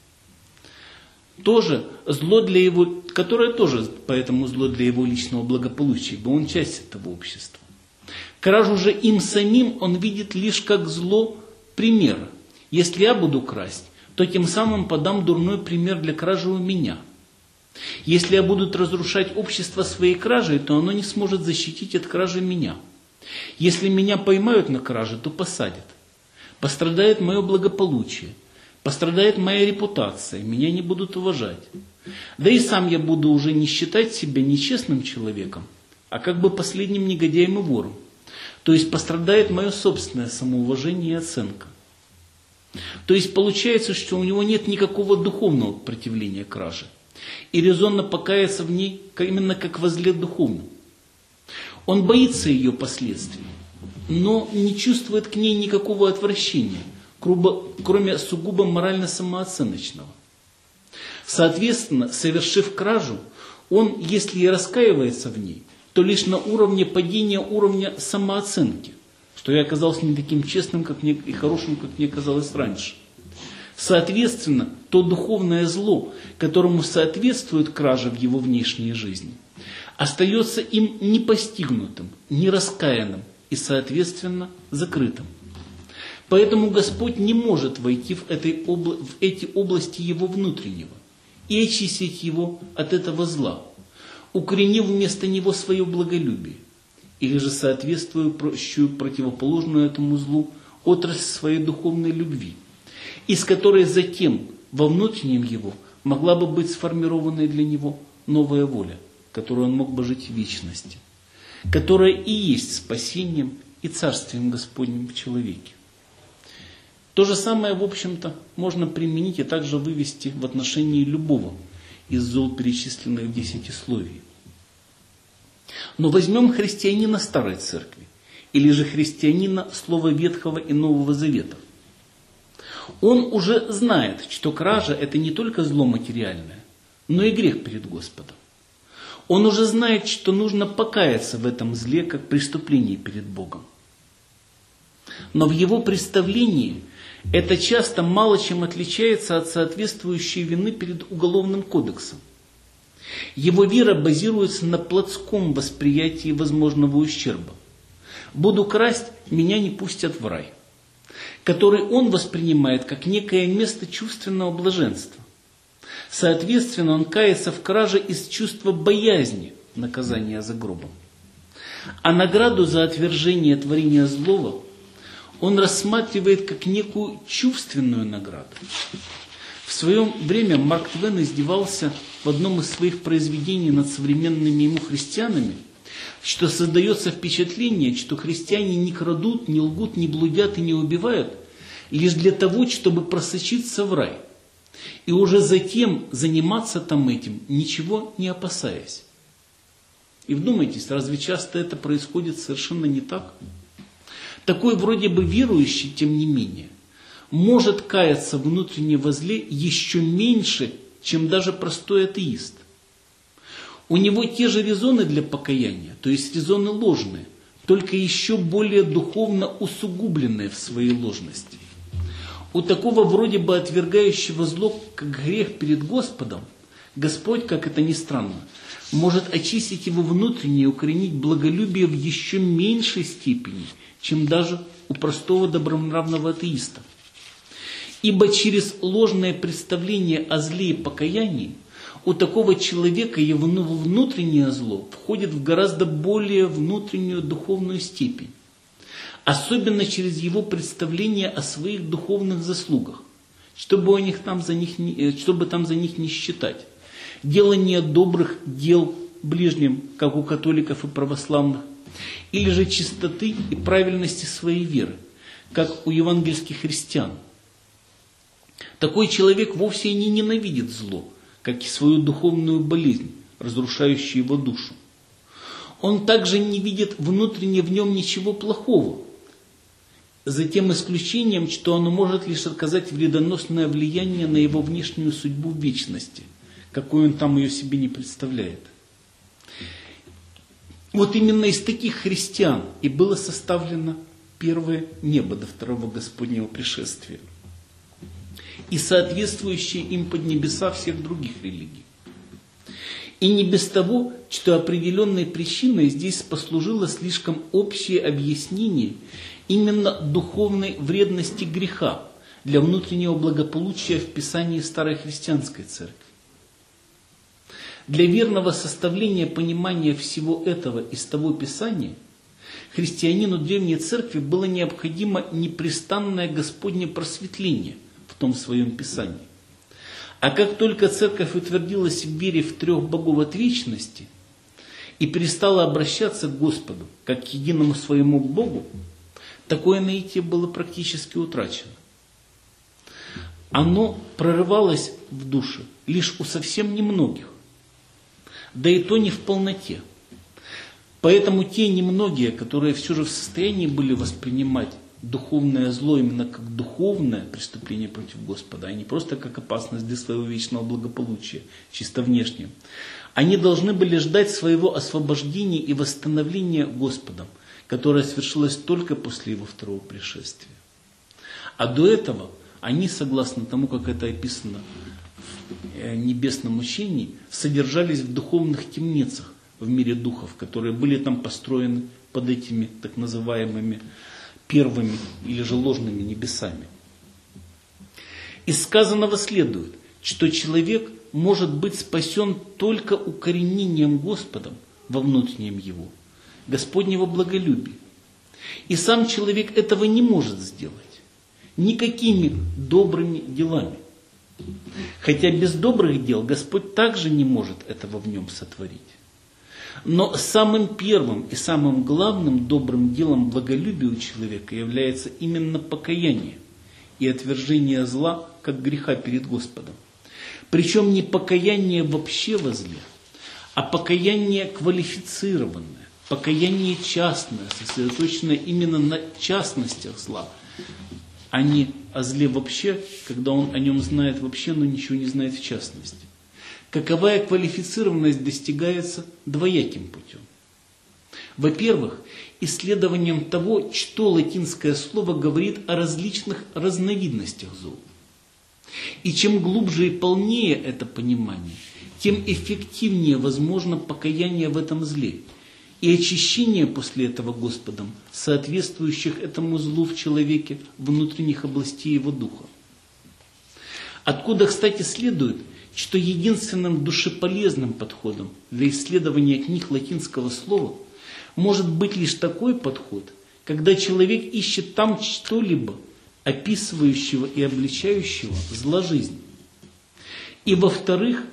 Тоже зло для его, которое тоже поэтому зло для его личного благополучия, ибо он часть этого общества. Кражу же им самим он видит лишь как зло примера. Если я буду красть, то тем самым подам дурной пример для кражи у меня. Если я буду разрушать общество своей кражей, то оно не сможет защитить от кражи меня. Если меня поймают на краже, то посадят. Пострадает мое благополучие, пострадает моя репутация, меня не будут уважать. Да и сам я буду уже не считать себя нечестным человеком, а как бы последним негодяем и вором. То есть пострадает мое собственное самоуважение и оценка. То есть получается, что у него нет никакого духовного противления краже. И резонно покаяться в ней именно как во зле духовном. Он боится ее последствий, но не чувствует к ней никакого отвращения, кроме сугубо морально-самооценочного. Соответственно, совершив кражу, он, если и раскаивается в ней, то лишь на уровне падения уровня самооценки, что я оказался не таким честным как мне, и хорошим, как мне казалось раньше. Соответственно, то духовное зло, которому соответствует кража в его внешней жизни, остается им не постигнутым, не раскаянным и, соответственно, закрытым. Поэтому Господь не может войти в, этой обла- в эти области его внутреннего и очистить его от этого зла, укоренив вместо него свое благолюбие, или же соответствующую противоположную этому злу отрасль своей духовной любви, из которой затем во внутреннем его могла бы быть сформирована для него новая воля, которой он мог бы жить в вечности, которое и есть спасением и царствием Господним в человеке. То же самое, в общем-то, можно применить и также вывести в отношении любого из зол, перечисленных в десятисловии. Но возьмем христианина Старой Церкви, или же христианина Слова Ветхого и Нового Завета. Он уже знает, что кража – это не только зло материальное, но и грех перед Господом. Он уже знает, что нужно покаяться в этом зле, как преступлении перед Богом. Но в его представлении это часто мало чем отличается от соответствующей вины перед Уголовным кодексом. Его вера базируется на плотском восприятии возможного ущерба. «Буду красть, меня не пустят в рай», который он воспринимает как некое место чувственного блаженства. Соответственно, он кается в краже из чувства боязни наказания за гробом. А награду за отвержение творения злого он рассматривает как некую чувственную награду. В свое время Марк Твен издевался в одном из своих произведений над современными ему христианами, что создается впечатление, что христиане не крадут, не лгут, не блудят и не убивают, лишь для того, чтобы просочиться в рай. И уже затем заниматься там этим, ничего не опасаясь. И вдумайтесь, разве часто это происходит совершенно не так? Такой вроде бы верующий, тем не менее, может каяться внутренне во зле еще меньше, чем даже простой атеист. У него те же резоны для покаяния, то есть резоны ложные, только еще более духовно усугубленные в своей ложности. У такого вроде бы отвергающего зло, как грех перед Господом, Господь, как это ни странно, может очистить его внутренне и укоренить благолюбие в еще меньшей степени, чем даже у простого добронравного атеиста. Ибо через ложное представление о зле и покаянии у такого человека его внутреннее зло входит в гораздо более внутреннюю духовную степень. Особенно через его представление о своих духовных заслугах, чтобы, у них там за них не, чтобы там за них не считать. Делание добрых дел ближним, как у католиков и православных, или же чистоты и правильности своей веры, как у евангельских христиан. Такой человек вовсе не ненавидит зло, как и свою духовную болезнь, разрушающую его душу. Он также не видит внутренне в нем ничего плохого, за тем исключением, что оно может лишь оказать вредоносное влияние на его внешнюю судьбу в вечности, какой он там ее себе не представляет. Вот именно из таких христиан и было составлено первое небо до второго Господнего пришествия и соответствующие им поднебеса всех других религий. И не без того, что определенной причиной здесь послужило слишком общее объяснение именно духовной вредности греха для внутреннего благополучия в Писании Старой Христианской Церкви. Для верного составления понимания всего этого из того Писания христианину Древней Церкви было необходимо непрестанное Господне просветление в том своем Писании. А как только Церковь утвердилась в вере в трех богов от вечности и перестала обращаться к Господу как к единому своему Богу, такое наитие было практически утрачено. Оно прорывалось в душе лишь у совсем немногих, да и то не в полноте. Поэтому те немногие, которые все же в состоянии были воспринимать духовное зло именно как духовное преступление против Господа, а не просто как опасность для своего вечного благополучия, чисто внешне, они должны были ждать своего освобождения и восстановления Господом, которое свершилось только после Его второго пришествия. А до этого они, согласно тому, как это описано в небесном учении, содержались в духовных темницах в мире духов, которые были там построены под этими так называемыми первыми или же ложными небесами. Из сказанного следует, что человек может быть спасен только укоренением Господом во внутреннем его, Господнего благолюбия. И сам человек этого не может сделать никакими добрыми делами. Хотя без добрых дел Господь также не может этого в нем сотворить. Но самым первым и самым главным добрым делом благолюбия у человека является именно покаяние и отвержение зла как греха перед Господом. Причем не покаяние вообще во зле, а покаяние квалифицированное, покаяние частное, сосредоточенное именно на частностях зла, а не о зле вообще, когда он о нем знает вообще, но ничего не знает в частности. Каковая квалифицированность достигается двояким путем. Во-первых, исследованием того, что латинское слово говорит о различных разновидностях зол. И чем глубже и полнее это понимание, тем эффективнее возможно покаяние в этом зле и очищение после этого Господом соответствующих этому злу в человеке внутренних областей его духа. Откуда, кстати, следует, что единственным душеполезным подходом для исследования книг латинского слова может быть лишь такой подход, когда человек ищет там что-либо, описывающего и обличающего зла жизни. И во-вторых,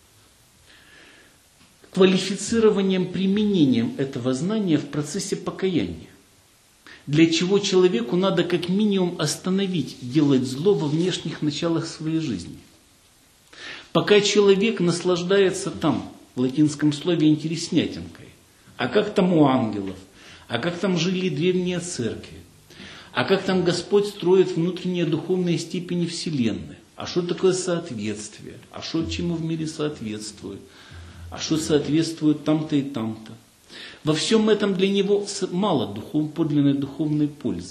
квалифицированием применением этого знания в процессе покаяния, для чего человеку надо как минимум остановить делать зло во внешних началах своей жизни. Пока человек наслаждается там, в латинском слове интереснятинкой, а как там у ангелов, а как там жили древние церкви, а как там Господь строит внутренние духовные степени Вселенной, а что такое соответствие, а что чему в мире соответствует, а что соответствует там-то и там-то. Во всем этом для него мало духов, подлинной духовной пользы.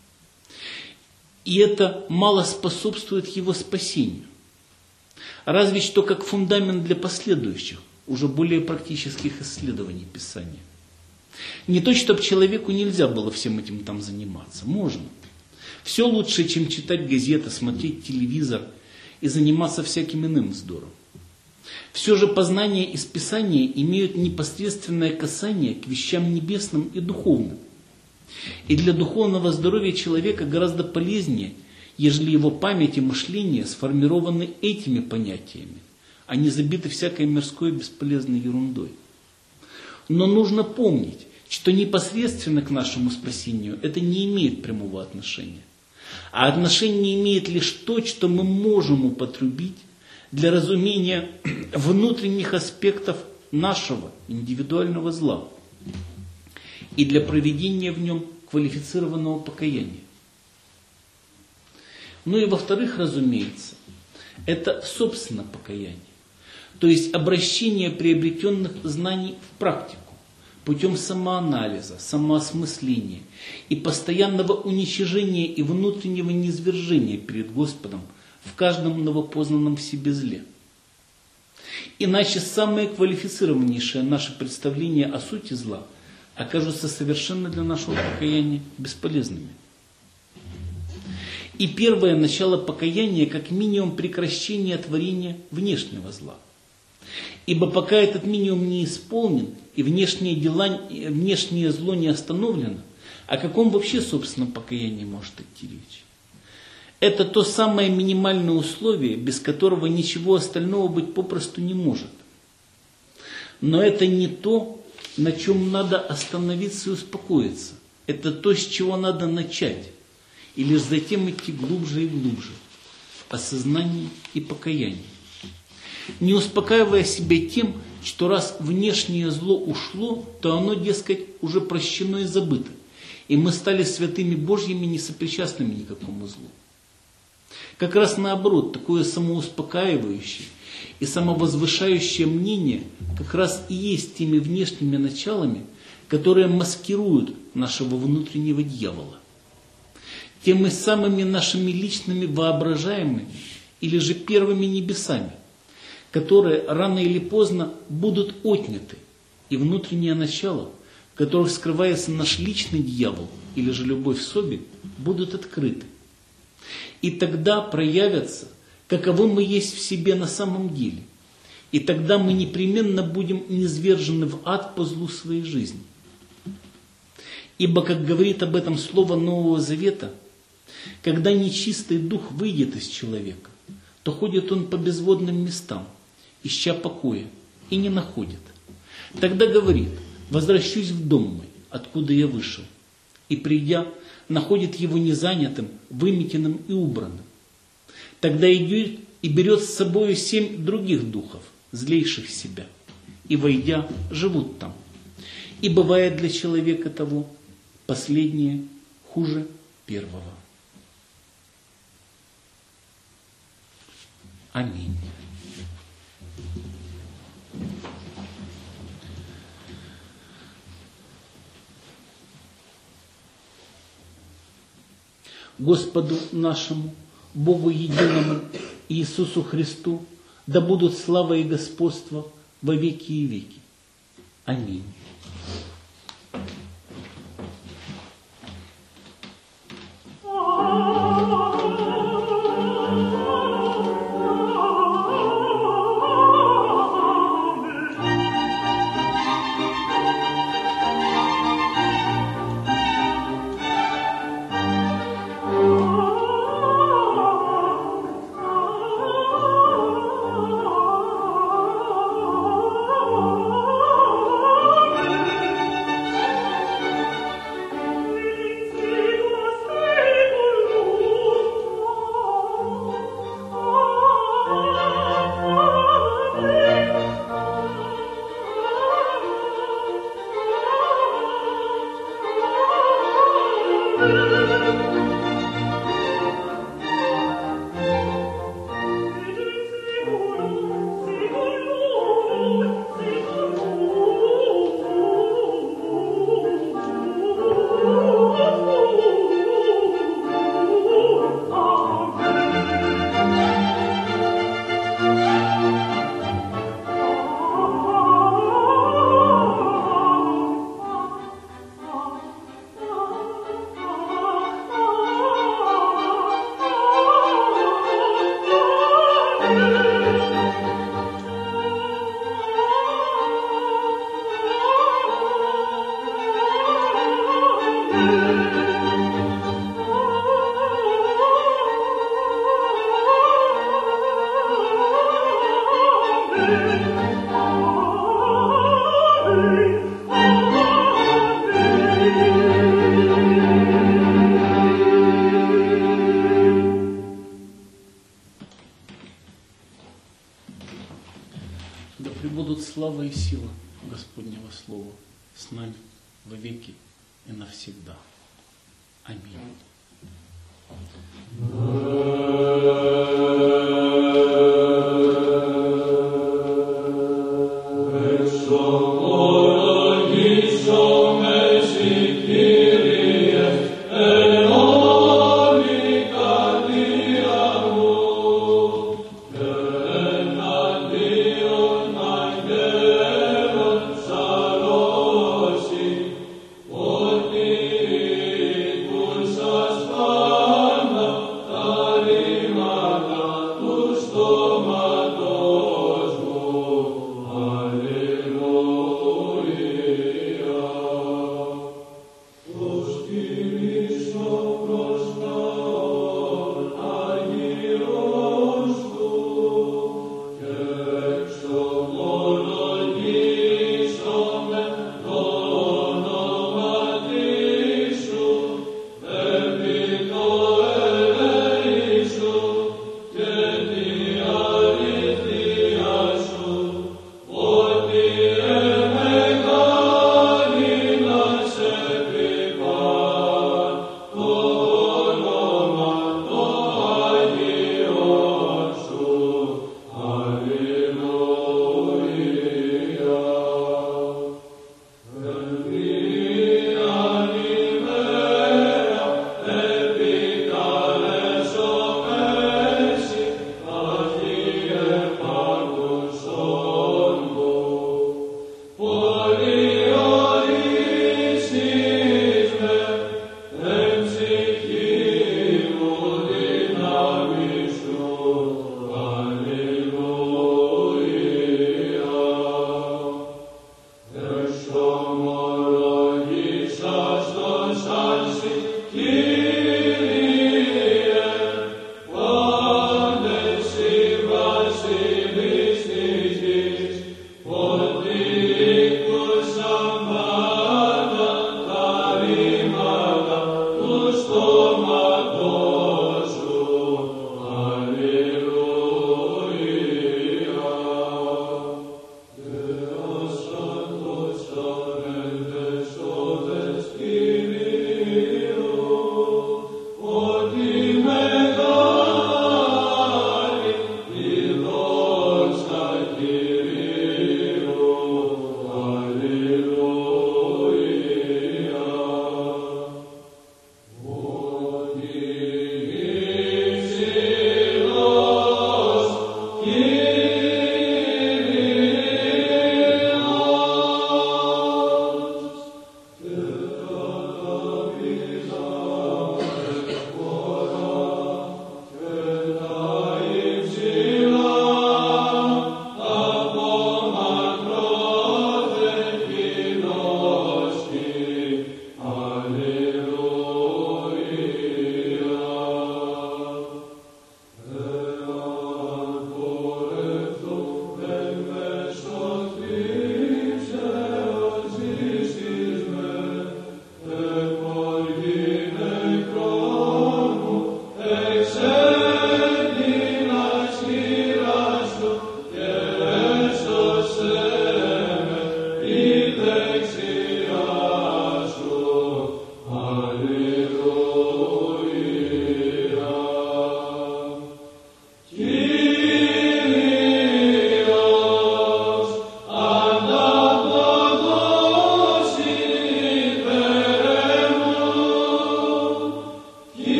И это мало способствует его спасению. Разве что как фундамент для последующих, уже более практических исследований Писания. Не то, чтобы человеку нельзя было всем этим там заниматься. Можно. Все лучше, чем читать газеты, смотреть телевизор и заниматься всяким иным вздором. Все же познания из Писания имеют непосредственное касание к вещам небесным и духовным. И для духовного здоровья человека гораздо полезнее, ежели его память и мышление сформированы этими понятиями, а не забиты всякой мирской бесполезной ерундой. Но нужно помнить, что непосредственно к нашему спасению это не имеет прямого отношения. А отношение имеет лишь то, что мы можем употребить для разумения внутренних аспектов нашего индивидуального зла и для проведения в нем квалифицированного покаяния. Ну и во-вторых, разумеется, это собственно покаяние, то есть обращение приобретенных знаний в практику путем самоанализа, самоосмысления и постоянного уничижения и внутреннего низвержения перед Господом в каждом новопознанном в себе зле. Иначе самые квалифицированнейшие наши представления о сути зла окажутся совершенно для нашего покаяния бесполезными. И первое начало покаяния как минимум прекращение творения внешнего зла. Ибо пока этот минимум не исполнен и внешние дела, и внешнее зло не остановлено, о каком вообще, собственно, покаянии может идти речь? Это то самое минимальное условие, без которого ничего остального быть попросту не может. Но это не то, на чем надо остановиться и успокоиться. Это то, с чего надо начать. И лишь затем идти глубже и глубже в осознании и покаянии. Не успокаивая себя тем, что раз внешнее зло ушло, то оно, дескать, уже прощено и забыто. И мы стали святыми Божьими, не сопричастными никакому злу. Как раз наоборот, такое самоуспокаивающее и самовозвышающее мнение как раз и есть теми внешними началами, которые маскируют нашего внутреннего дьявола. Теми самыми нашими личными воображаемыми или же первыми небесами, которые рано или поздно будут отняты, и внутреннее начало, в которых скрывается наш личный дьявол или же любовь в собе, будут открыты. И тогда проявятся, каковы мы есть в себе на самом деле. И тогда мы непременно будем низвержены в ад по злу своей жизни. Ибо, как говорит об этом слово Нового Завета, когда нечистый дух выйдет из человека, то ходит он по безводным местам, ища покоя, и не находит. Тогда говорит: возвращусь в дом мой, откуда я вышел. И придя, находит его незанятым, выметенным и убранным. Тогда идет и берет с собою семь других духов, злейших себя, и, войдя, живут там. И бывает для человека того последнее хуже первого. Аминь. Господу нашему, Богу единому, Иисусу Христу, да будут слава и господство во веки и веки. Аминь. Да пребудут слава и сила Господнего Слова с нами во веки и навсегда. Аминь. Amen.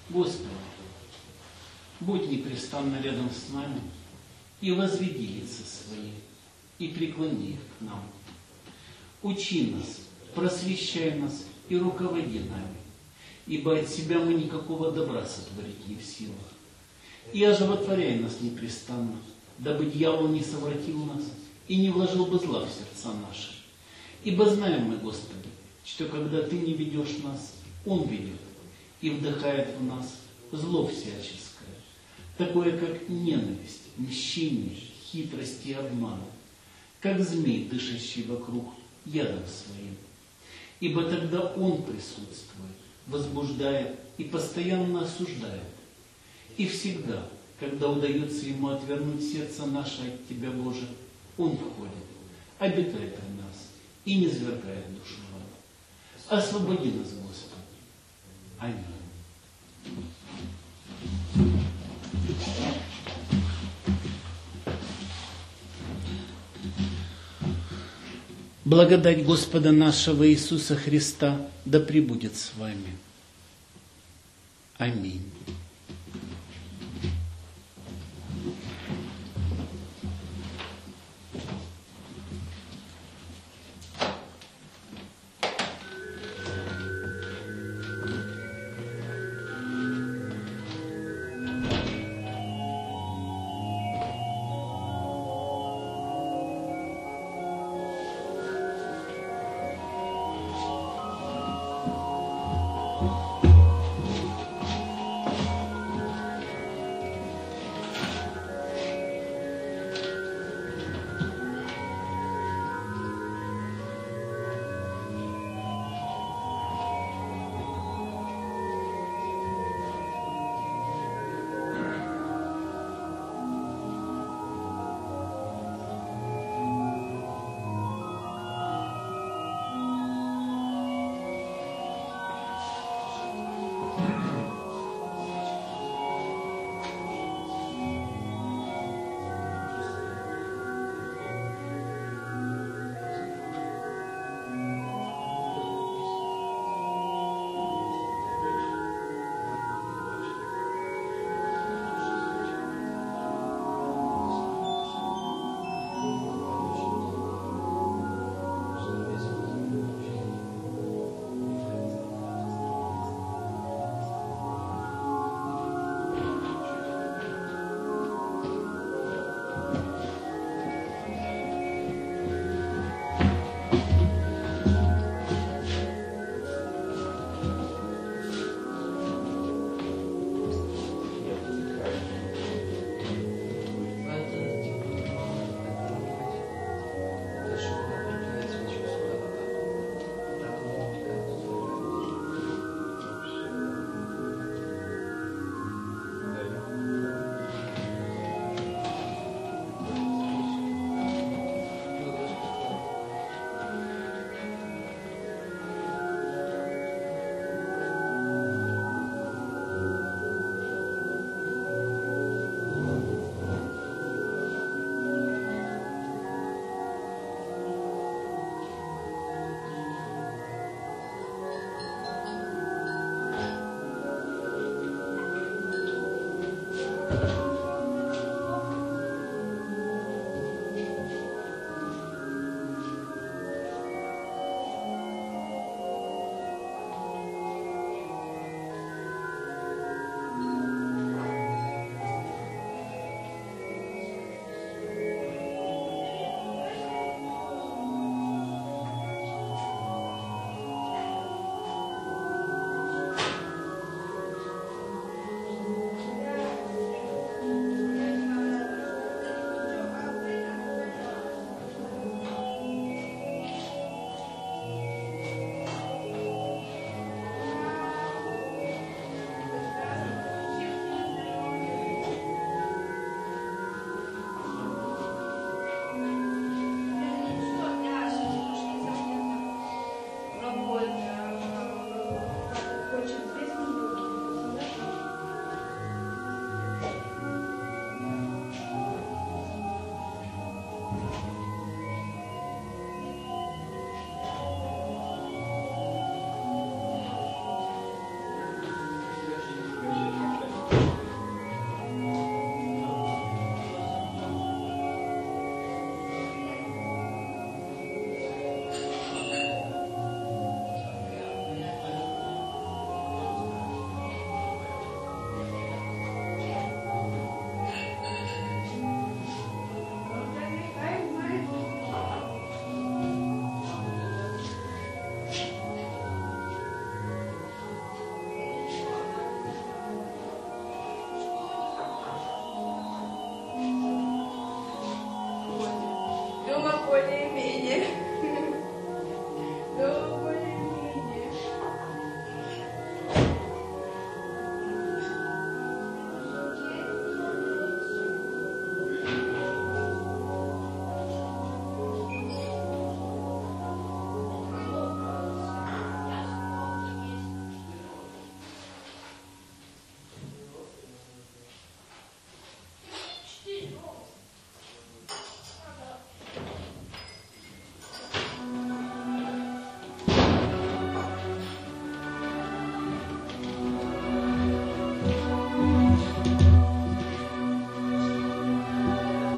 Господи, будь непрестанно рядом с нами и возведи лица свои, и преклони их к нам. Учи нас, просвещай нас и руководи нами, ибо от себя мы никакого добра сотворить не в силах. И оживотворяй нас непрестанно, дабы дьявол не совратил нас и не вложил бы зла в сердца наши. Ибо знаем мы, Господи, что когда Ты не ведешь нас, Он ведет и вдыхает в нас зло всяческое, такое как ненависть, мщение, хитрость и обман, как змей, дышащий вокруг ядом своим. Ибо тогда он присутствует, возбуждает и постоянно осуждает. И всегда, когда удается ему отвернуть сердце наше от Тебя, Боже, он входит, обитает в нас и не свергает душу в ад. Освободи нас, Господи. Аминь. Благодать Господа нашего Иисуса Христа да пребудет с вами. Аминь.